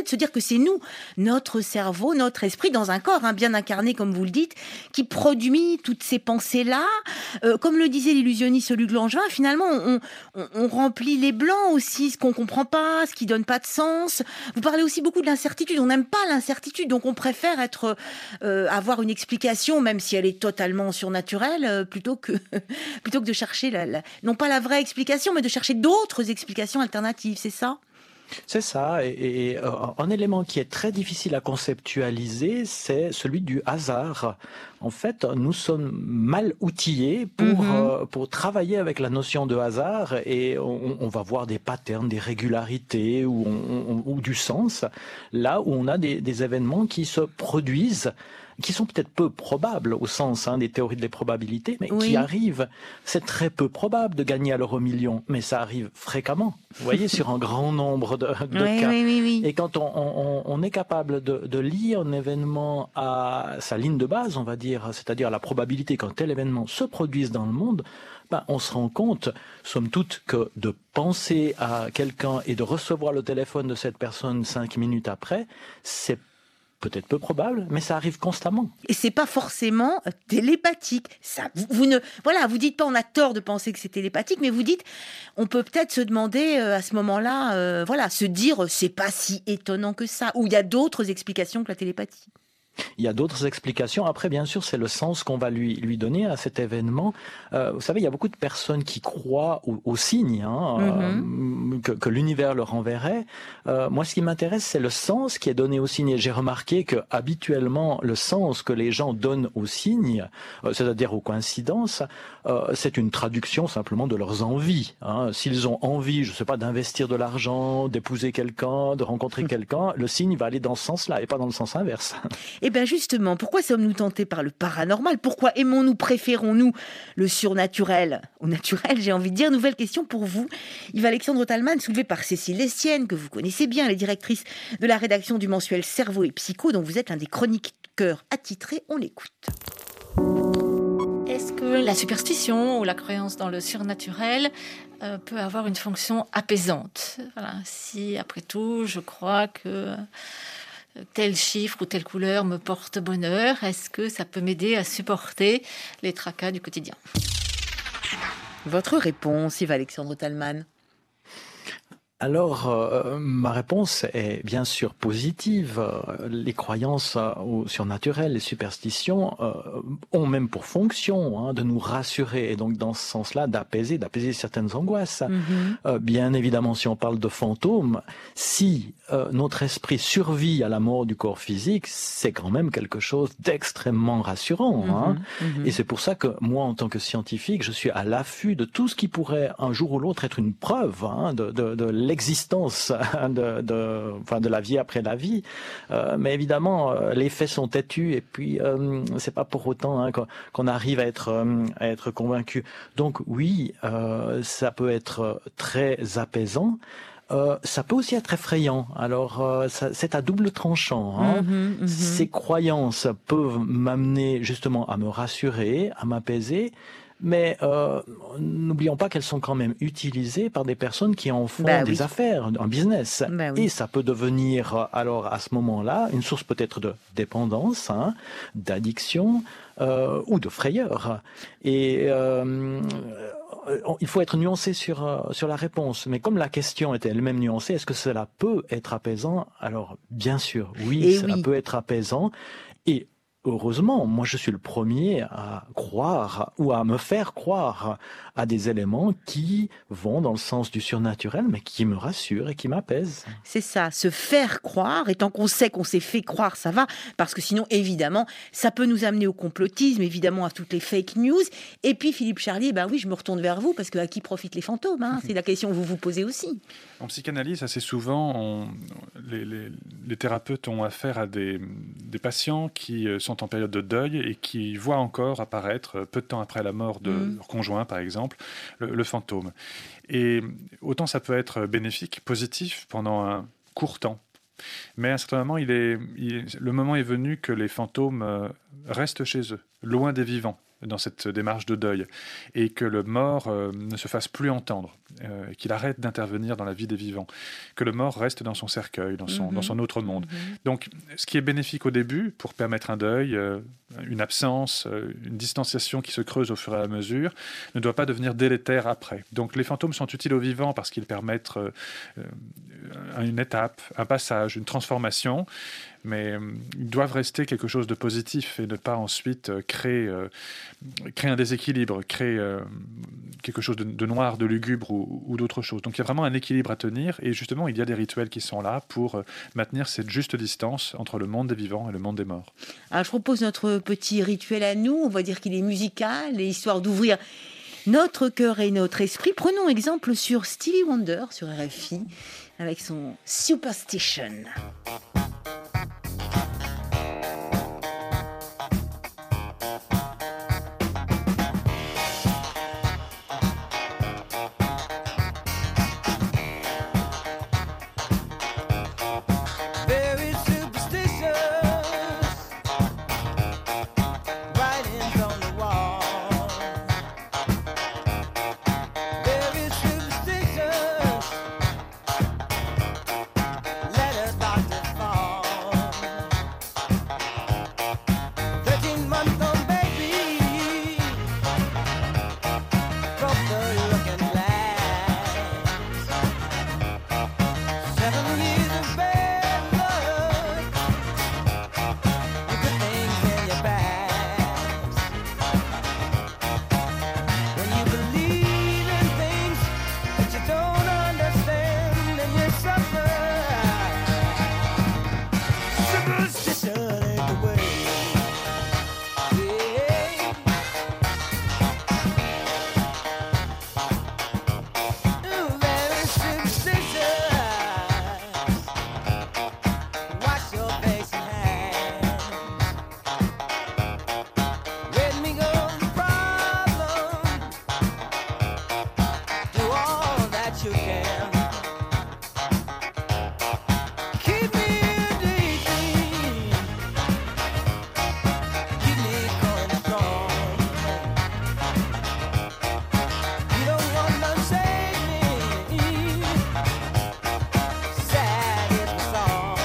de se dire que c'est nous, notre cerveau, notre esprit, dans un corps bien incarné, comme vous le dites, qui produit toutes ces pensées-là. Comme le disait l'illusionniste Luc Langevin, finalement, on remplit les blancs aussi, ce qu'on comprend pas, ce qui donne pas de sens. Vous parlez aussi beaucoup de l'incertitude. On n'aime pas l'incertitude, donc on préfère avoir une explication, même si elle est totalement surnaturelle, plutôt que de chercher non pas la vraie explication, mais de chercher d'autres explications alternatives. C'est ça ? C'est ça, et un élément qui est très difficile à conceptualiser, c'est celui du hasard. En fait, nous sommes mal outillés pour travailler avec la notion de hasard, et on va voir des patterns, des régularités ou du sens, là où on a des événements qui se produisent, qui sont peut-être peu probables au sens des théories des probabilités, mais qui arrivent. C'est très peu probable de gagner à l'euro-million, mais ça arrive fréquemment, vous voyez, sur un grand nombre de cas. Oui. Et quand on est capable de lier un événement à sa ligne de base, on va dire, c'est-à-dire la probabilité qu'un tel événement se produise dans le monde, on se rend compte, somme toute, que de penser à quelqu'un et de recevoir le téléphone de cette personne 5 minutes après, c'est peut-être peu probable, mais ça arrive constamment. Et c'est pas forcément télépathique. Ça, vous dites pas on a tort de penser que c'est télépathique, mais vous dites on peut peut-être se demander à ce moment-là, se dire c'est pas si étonnant que ça, ou il y a d'autres explications que la télépathie. Il y a d'autres explications. Après, bien sûr, c'est le sens qu'on va lui donner à cet événement. Vous savez, il y a beaucoup de personnes qui croient aux signes que l'univers leur enverrait. Moi, ce qui m'intéresse, c'est le sens qui est donné aux signes. Et j'ai remarqué que habituellement, le sens que les gens donnent aux signes, c'est-à-dire aux coïncidences, c'est une traduction simplement de leurs envies. S'ils ont envie, je ne sais pas, d'investir de l'argent, d'épouser quelqu'un, de rencontrer quelqu'un, le signe va aller dans ce sens-là et pas dans le sens inverse. Eh bien justement, pourquoi sommes-nous tentés par le paranormal ? Pourquoi aimons-nous, préférons-nous le surnaturel au naturel, j'ai envie de dire. Nouvelle question pour vous, Yves-Alexandre Thalmann, soulevée par Cécile Lestienne, que vous connaissez bien, elle est directrice de la rédaction du mensuel Cerveau et Psycho, dont vous êtes l'un des chroniqueurs attitrés. On l'écoute. Est-ce que la superstition ou la croyance dans le surnaturel peut avoir une fonction apaisante ? Voilà. Si, après tout, je crois que tel chiffre ou telle couleur me porte bonheur, est-ce que ça peut m'aider à supporter les tracas du quotidien ? Votre réponse, Yves-Alexandre Thalmann ? Alors, ma réponse est bien sûr positive. Les croyances au surnaturel, les superstitions ont même pour fonction de nous rassurer et donc dans ce sens-là d'apaiser certaines angoisses. Bien évidemment, si on parle de fantômes, si notre esprit survit à la mort du corps physique, c'est quand même quelque chose d'extrêmement rassurant. Et c'est pour ça que moi, en tant que scientifique, je suis à l'affût de tout ce qui pourrait un jour ou l'autre être une preuve de l'existence de la vie après la vie. Mais évidemment, les faits sont têtus et puis c'est pas pour autant qu'on arrive à être convaincu. Donc oui, ça peut être très apaisant. Ça peut aussi être effrayant. Alors, c'est à double tranchant. Ces croyances peuvent m'amener justement à me rassurer, à m'apaiser. Mais n'oublions pas qu'elles sont quand même utilisées par des personnes qui en font des affaires, un business. Et ça peut devenir, alors à ce moment-là, une source peut-être de dépendance, d'addiction ou de frayeur. Et il faut être nuancé sur la réponse. Mais comme la question était elle-même nuancée, est-ce que cela peut être apaisant ? Alors, bien sûr, oui, ça peut être apaisant. Et heureusement, moi je suis le premier à croire ou à me faire croire à des éléments qui vont dans le sens du surnaturel, mais qui me rassurent et qui m'apaisent. C'est ça, se faire croire, et tant qu'on sait qu'on s'est fait croire, ça va, parce que sinon, évidemment, ça peut nous amener au complotisme, évidemment, à toutes les fake news. Et puis, Philippe Charlier, oui, je me retourne vers vous, parce que à qui profitent les fantômes ? C'est la question que vous vous posez aussi. En psychanalyse, assez souvent, les thérapeutes ont affaire à des patients qui sont en période de deuil et qui voient encore apparaître, peu de temps après la mort de leur conjoint, par exemple, le fantôme. Et autant ça peut être bénéfique, positif, pendant un court temps. Mais à un certain moment, le moment est venu que les fantômes restent chez eux, loin des vivants. dans cette démarche de deuil, et que le mort ne se fasse plus entendre, qu'il arrête d'intervenir dans la vie des vivants, que le mort reste dans son cercueil, dans son autre monde. Donc, ce qui est bénéfique au début pour permettre un deuil, une absence, une distanciation qui se creuse au fur et à mesure, ne doit pas devenir délétère après. Donc, les fantômes sont utiles aux vivants parce qu'ils permettent une étape, un passage, une transformation, mais ils doivent rester quelque chose de positif et ne pas ensuite créer un déséquilibre, créer quelque chose de noir, de lugubre ou d'autre chose. Donc il y a vraiment un équilibre à tenir, et justement il y a des rituels qui sont là pour maintenir cette juste distance entre le monde des vivants et le monde des morts. Alors, je propose notre petit rituel à nous, on va dire qu'il est musical, et histoire d'ouvrir notre cœur et notre esprit, prenons exemple sur Stevie Wonder, sur RFI, avec son Superstition. Very superstitious, writings on the wall. Very superstitious, letter about to fall. 13-month-old baby broke the looking glass. 7 years of bad luck, you put things in your past. When you believe in things that you don't understand, then you suffer. Superstition ain't the way. Ooh, very superstitious. Wash your face and hands. Let me go the problem. Do all that you can. Keep me daydream. Keep me going strong. You don't want to save me. Sad is the song.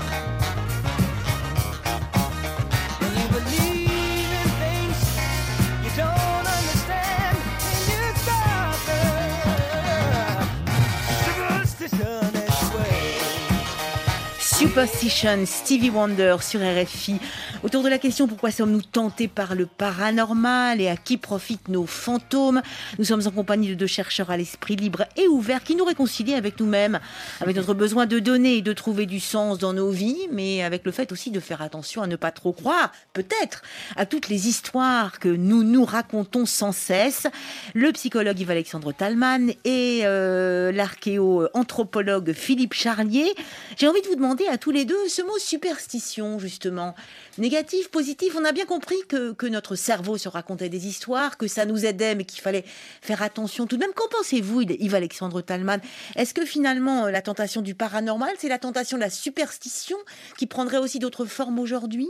When you believe in things you don't understand, then you suffer. Superstition is the way. Superstition, Stevie Wonder sur RFI. Autour de la question pourquoi sommes-nous tentés par le paranormal et à qui profitent nos fantômes, nous sommes en compagnie de deux chercheurs à l'esprit libre et ouvert qui nous réconcilient avec nous-mêmes, avec notre besoin de donner et de trouver du sens dans nos vies, mais avec le fait aussi de faire attention à ne pas trop croire, peut-être, à toutes les histoires que nous nous racontons sans cesse. Le psychologue Yves-Alexandre Talman et l'archéo-anthropologue Philippe Charlier. J'ai envie de vous demander à tous les deux ce mot superstition, justement. Négatif, positif, on a bien compris que notre cerveau se racontait des histoires, que ça nous aidait, mais qu'il fallait faire attention tout de même. Qu'en pensez-vous, Yves-Alexandre Talman? Est-ce que finalement, la tentation du paranormal, c'est la tentation de la superstition qui prendrait aussi d'autres formes aujourd'hui?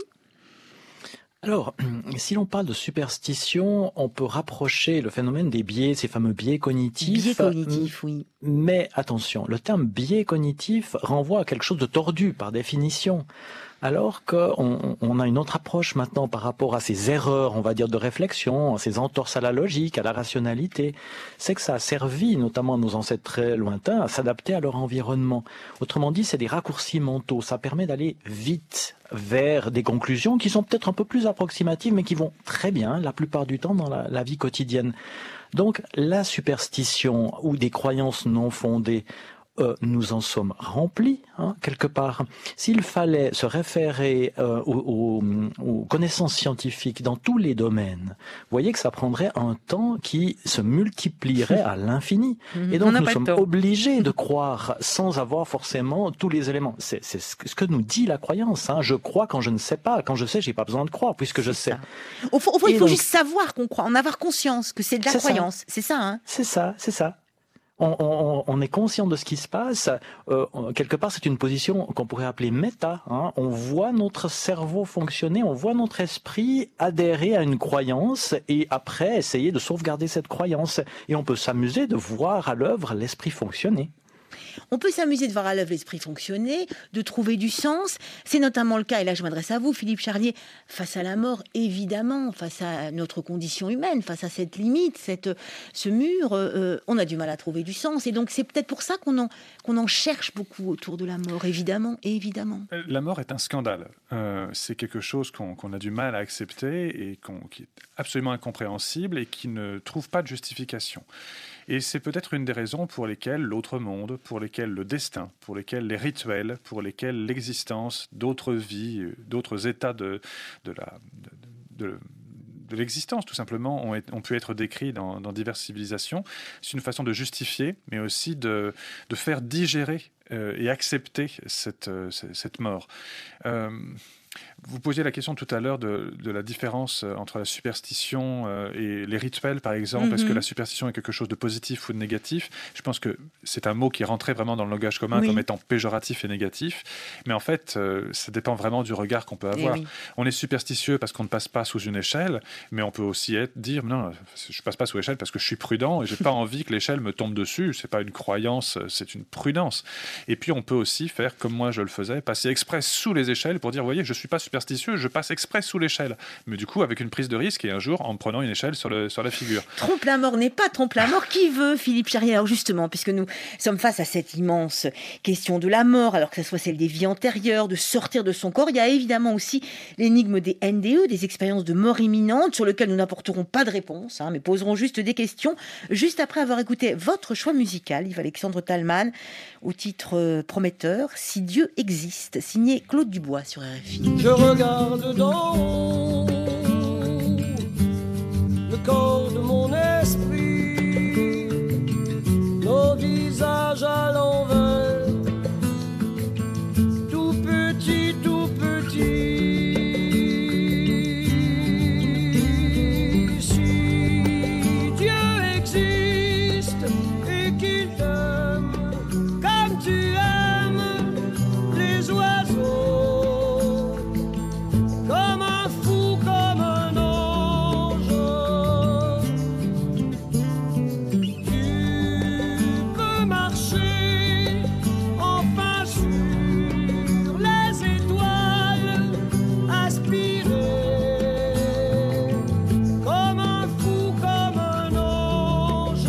Alors, si l'on parle de superstition, on peut rapprocher le phénomène des biais, ces fameux biais cognitifs. Biais cognitifs, oui. Mais attention, le terme biais cognitif renvoie à quelque chose de tordu par définition. Alors qu'on a une autre approche maintenant par rapport à ces erreurs, on va dire, de réflexion, ces entorses à la logique, à la rationalité, c'est que ça a servi, notamment à nos ancêtres très lointains, à s'adapter à leur environnement. Autrement dit, c'est des raccourcis mentaux. Ça permet d'aller vite vers des conclusions qui sont peut-être un peu plus approximatives, mais qui vont très bien, la plupart du temps, dans la vie quotidienne. Donc, la superstition ou des croyances non fondées, nous en sommes remplis, quelque part. S'il fallait se référer aux connaissances scientifiques dans tous les domaines, vous voyez que ça prendrait un temps qui se multiplierait à l'infini. Et donc nous sommes obligés de croire sans avoir forcément tous les éléments. C'est ce que nous dit la croyance. Je crois quand je ne sais pas. Quand je sais, j'ai pas besoin de croire puisque je sais. Il faut juste savoir qu'on croit, en avoir conscience que c'est de la croyance. C'est ça, hein? C'est ça. On est conscient de ce qui se passe. Quelque part, c'est une position qu'on pourrait appeler méta. On voit notre cerveau fonctionner, on voit notre esprit adhérer à une croyance et après essayer de sauvegarder cette croyance. Et on peut s'amuser de voir à l'œuvre l'esprit fonctionner. On peut s'amuser de voir à l'œuvre l'esprit fonctionner, de trouver du sens. C'est notamment le cas, et là je m'adresse à vous, Philippe Charlier, face à la mort, évidemment, face à notre condition humaine, face à cette limite, ce mur, on a du mal à trouver du sens. Et donc c'est peut-être pour ça qu'on en cherche beaucoup autour de la mort, évidemment, évidemment. La mort est un scandale. C'est quelque chose qu'on a du mal à accepter et qui est absolument incompréhensible et qui ne trouve pas de justification. Et c'est peut-être une des raisons pour lesquelles l'autre monde, pour lesquelles le destin, pour lesquelles les rituels, pour lesquels l'existence d'autres vies, d'autres états de l'existence, tout simplement, ont pu être décrits dans diverses civilisations. C'est une façon de justifier, mais aussi de faire digérer et accepter cette mort. Vous posiez la question tout à l'heure de la différence entre la superstition et les rituels, par exemple. Est-ce que la superstition est quelque chose de positif ou de négatif? Je pense que c'est un mot qui est rentré vraiment dans le langage commun comme étant péjoratif et négatif. Mais en fait, ça dépend vraiment du regard qu'on peut avoir. On est superstitieux parce qu'on ne passe pas sous une échelle, mais on peut aussi dire non, je ne passe pas sous l'échelle parce que je suis prudent et je n'ai pas envie que l'échelle me tombe dessus. Ce n'est pas une croyance, c'est une prudence. Et puis, on peut aussi faire comme moi je le faisais, passer exprès sous les échelles pour dire, vous voyez, je ne suis pas superstitieux, je passe exprès sous l'échelle. Mais du coup, avec une prise de risque et un jour, en me prenant une échelle sur la figure. Trompe la mort n'est pas trompe la mort. Qui veut, Philippe Charrier? Alors justement, puisque nous sommes face à cette immense question de la mort, alors que ce soit celle des vies antérieures, de sortir de son corps, il y a évidemment aussi l'énigme des NDE, des expériences de mort imminente, sur lesquelles nous n'apporterons pas de réponse, mais poserons juste des questions, juste après avoir écouté votre choix musical, Yves-Alexandre Talman, au titre prometteur, Si Dieu existe, signé Claude Dubois sur RFI. Je regarde dans le corps de mon esprit, nos visages à l'envers, tout petit, tout petit. Si Dieu existe et qu'il t'aime comme tu aimes les oiseaux, comme un fou, comme un ange, tu peux marcher enfin sur les étoiles, aspirer comme un fou, comme un ange.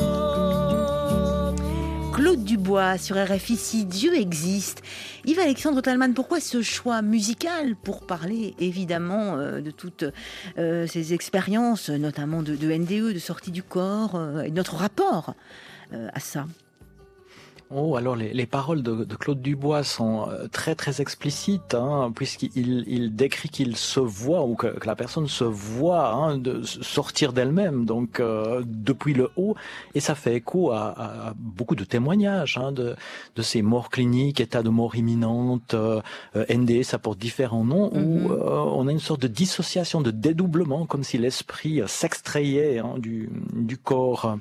Claude Dubois sur RFI, Si Dieu existe. Yves-Alexandre Talman, pourquoi ce choix musical pour parler évidemment de toutes ces expériences, notamment de NDE, de sortie du corps, et de notre rapport à ça? Oh, alors les paroles de Claude Dubois sont très très explicites, puisqu'il décrit qu'il se voit, ou que la personne se voit de sortir d'elle-même, donc depuis le haut, et ça fait écho à beaucoup de témoignages de ces morts cliniques, états de mort imminente, NDE, ça porte différents noms, où on a une sorte de dissociation, de dédoublement, comme si l'esprit s'extrayait du corps.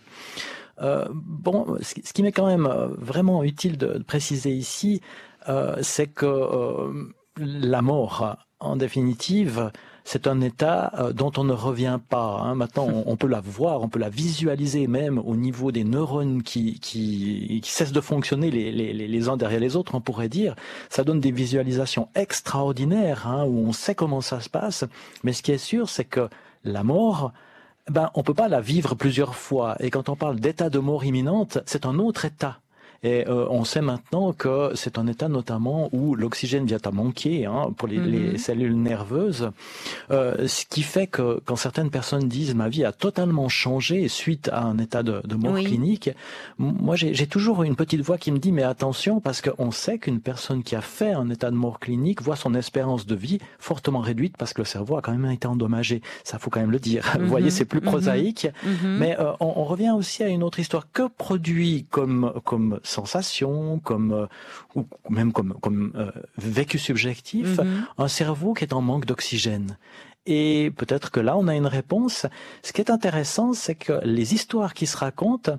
Ce qui m'est quand même vraiment utile de préciser ici, c'est que la mort, en définitive, c'est un état dont on ne revient pas. Maintenant, on peut la voir, on peut la visualiser même au niveau des neurones qui cessent de fonctionner les uns derrière les autres, on pourrait dire. Ça donne des visualisations extraordinaires, où on sait comment ça se passe. Mais ce qui est sûr, c'est que la mort, on peut pas la vivre plusieurs fois. Et quand on parle d'état de mort imminente, c'est un autre état. Et on sait maintenant que c'est un état notamment où l'oxygène vient à manquer pour les cellules nerveuses, ce qui fait que quand certaines personnes disent ma vie a totalement changé suite à un état de mort clinique, moi j'ai toujours une petite voix qui me dit mais attention, parce qu'on sait qu'une personne qui a fait un état de mort clinique voit son espérance de vie fortement réduite parce que le cerveau a quand même été endommagé. Ça faut quand même le dire. Vous voyez, c'est plus prosaïque, mais on revient aussi à une autre histoire. Que produit comme sensation, ou même comme vécu subjectif, un cerveau qui est en manque d'oxygène. Et peut-être que là, on a une réponse. Ce qui est intéressant, c'est que les histoires qui se racontent,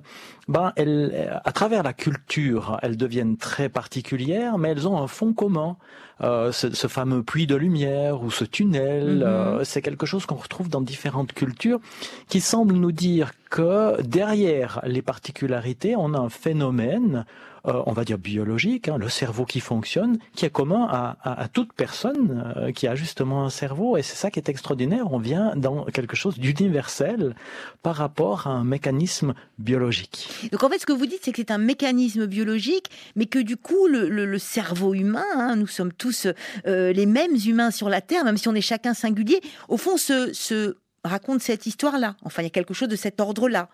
à travers la culture, elles deviennent très particulières, mais elles ont un fond commun. Ce fameux puits de lumière ou ce tunnel, c'est quelque chose qu'on retrouve dans différentes cultures qui semble nous dire que derrière les particularités, on a un phénomène, on va dire biologique, le cerveau qui fonctionne, qui est commun à toute personne qui a justement un cerveau. Et c'est ça qui est extraordinaire. On vient dans quelque chose d'universel par rapport à un mécanisme biologique. Donc en fait, ce que vous dites, c'est que c'est un mécanisme biologique, mais que du coup, le cerveau humain, nous sommes tous les mêmes humains sur la Terre, même si on est chacun singulier, au fond, se raconte cette histoire-là. Enfin, il y a quelque chose de cet ordre-là.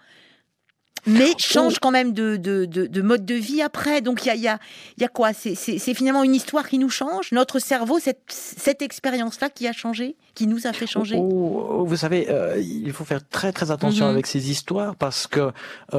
Mais change quand même de mode de vie après. Donc il y a quoi ? C'est finalement une histoire qui nous change. Notre cerveau, cette expérience-là qui a changé, qui nous a fait changer. Vous savez, il faut faire très très attention avec ces histoires parce que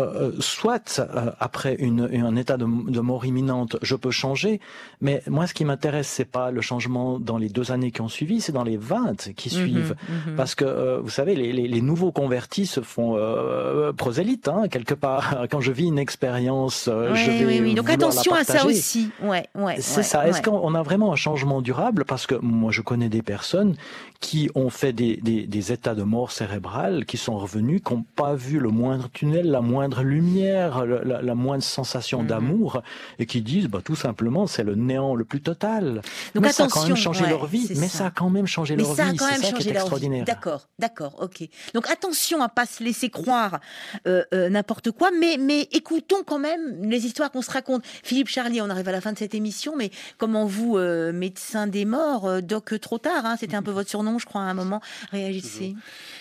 soit après un état de mort imminente, je peux changer. Mais moi, ce qui m'intéresse, c'est pas le changement dans les 2 années qui ont suivi, c'est dans les 20 qui suivent. Parce que vous savez, les nouveaux convertis se font prosélytes, quelque part. Quand je vis une expérience, je vais Donc vouloir attention la à ça partager. aussi. C'est ça. Est-ce qu'on a vraiment un changement durable ? Parce que moi, je connais des personnes qui ont fait des états de mort cérébrale, qui sont revenus, qui n'ont pas vu le moindre tunnel, la moindre lumière, la moindre sensation d'amour, et qui disent, tout simplement, c'est le néant le plus total. Donc mais attention, ça a quand même changé leur vie. Mais ça a quand même changé leur vie. C'est ça qui est extraordinaire. D'accord, ok. Donc attention à pas se laisser croire n'importe quoi, mais écoutons quand même les histoires qu'on se raconte. Philippe Charlier, on arrive à la fin de cette émission, mais comment vous, médecin des morts, doc trop tard, c'était un peu votre surnom, je crois, à un moment, réagissez.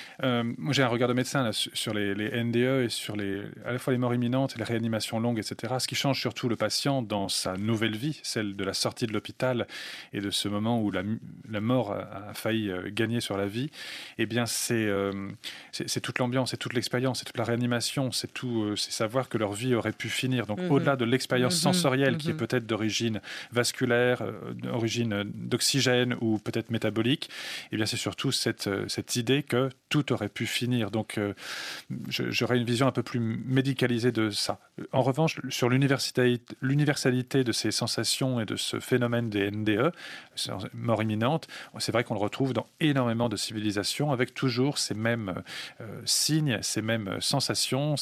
Moi, j'ai un regard de médecin là, sur les NDE et sur à la fois les morts imminentes et les réanimations longues, etc. Ce qui change surtout le patient dans sa nouvelle vie, celle de la sortie de l'hôpital et de ce moment où la mort a failli gagner sur la vie, eh bien, c'est toute l'ambiance, c'est toute l'expérience, c'est toute la réanimation, c'est savoir que leur vie aurait pu finir. Donc, au-delà de l'expérience sensorielle qui est peut-être d'origine vasculaire, d'origine d'oxygène ou peut-être métabolique, eh bien, c'est surtout cette idée que tout aurait pu finir. Donc, j'aurais une vision un peu plus médicalisée de ça. En revanche, sur l'universalité de ces sensations et de ce phénomène des NDE, mort imminente, c'est vrai qu'on le retrouve dans énormément de civilisations avec toujours ces mêmes signes, ces mêmes sensations,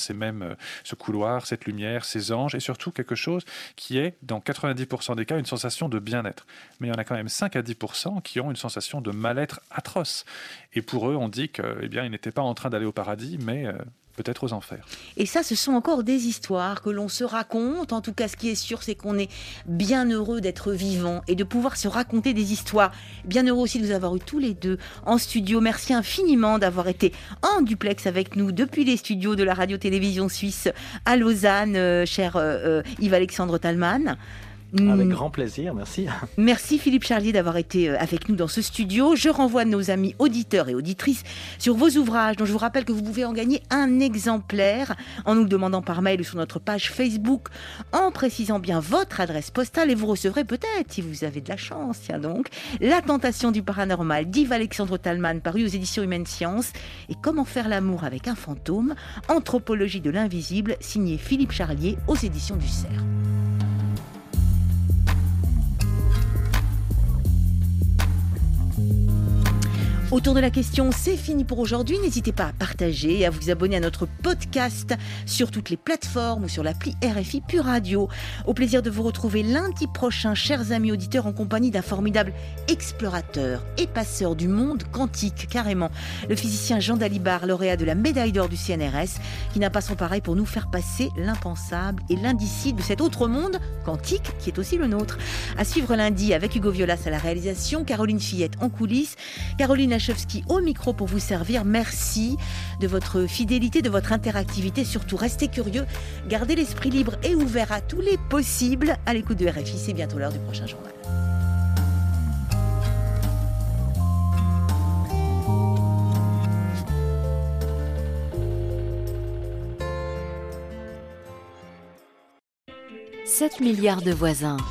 ce couloir, cette lumière, ces anges, et surtout quelque chose qui est, dans 90% des cas, une sensation de bien-être. Mais il y en a quand même 5 à 10% qui ont une sensation de mal-être atroce. Et pour eux, on dit qu'ils n'étaient pas en train d'aller au paradis, mais peut-être aux enfers. Et ça, ce sont encore des histoires que l'on se raconte. En tout cas, ce qui est sûr, c'est qu'on est bien heureux d'être vivant et de pouvoir se raconter des histoires. Bien heureux aussi de vous avoir eu tous les deux en studio. Merci infiniment d'avoir été en duplex avec nous depuis les studios de la radio-télévision suisse à Lausanne, cher Yves-Alexandre Talman. Avec grand plaisir, merci. Merci Philippe Charlier d'avoir été avec nous dans ce studio. Je renvoie nos amis auditeurs et auditrices sur vos ouvrages, dont je vous rappelle que vous pouvez en gagner un exemplaire en nous le demandant par mail ou sur notre page Facebook, en précisant bien votre adresse postale, et vous recevrez peut-être, si vous avez de la chance, tiens donc, La Tentation du Paranormal d'Yves-Alexandre Talman, paru aux éditions Humaine Science, et Comment faire l'amour avec un fantôme, Anthropologie de l'invisible, signé Philippe Charlier aux éditions du Cerf. Autour de la question, c'est fini pour aujourd'hui. N'hésitez pas à partager et à vous abonner à notre podcast sur toutes les plateformes ou sur l'appli RFI Pure Radio. Au plaisir de vous retrouver lundi prochain, chers amis auditeurs, en compagnie d'un formidable explorateur et passeur du monde quantique, carrément. Le physicien Jean Dalibard, lauréat de la médaille d'or du CNRS, qui n'a pas son pareil pour nous faire passer l'impensable et l'indicible de cet autre monde quantique qui est aussi le nôtre. À suivre lundi avec Hugo Violas à la réalisation, Caroline Fillette en coulisses, Caroline Lachowski au micro pour vous servir. Merci de votre fidélité, de votre interactivité. Surtout, restez curieux, gardez l'esprit libre et ouvert à tous les possibles. À l'écoute de RFI, c'est bientôt l'heure du prochain journal. « 7 milliards de voisins.